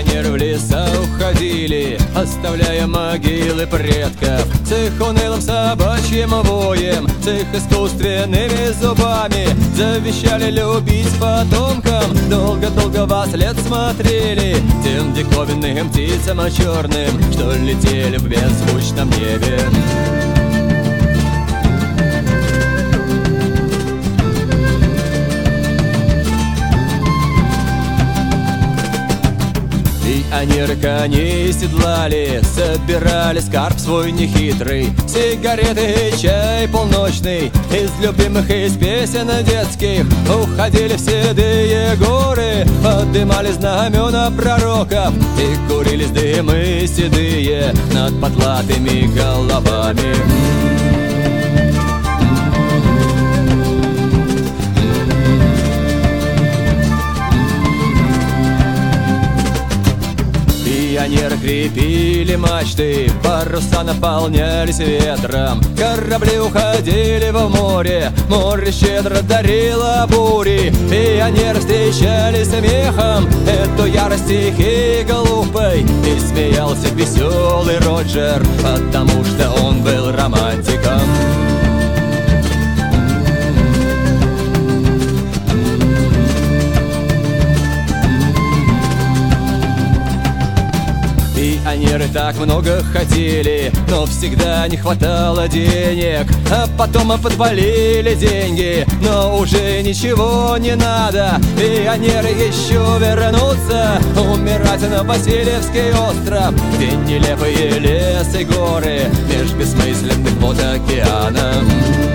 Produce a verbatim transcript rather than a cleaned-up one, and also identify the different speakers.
Speaker 1: Пионеры в леса уходили, оставляя могилы предков. С их унылым собачьим воем, с их искусственными зубами завещали любить потомкам. Долго-долго во след смотрели тем диковинным птицам черным, что летели в беззвучном небе. Пионеры коней седлали, собирали скарб свой нехитрый, сигареты и чай полночный. Из любимых, из песен детских уходили в седые горы, подымали знамена пророков и курились дымы седые над потлатыми головами. Пионеры крепили мачты, паруса наполнялись ветром, корабли уходили в море, море щедро дарило бури. Пионеры встречали смехом эту ярость тихой глупой, и смеялся веселый Роджер, потому что он был романтиком. Пионеры так много хотели, но всегда не хватало денег. А потом подвалили деньги, но уже ничего не надо. Пионеры еще вернутся умирать на Васильевский остров, где нелепые лес и горы меж бессмысленных вод океана.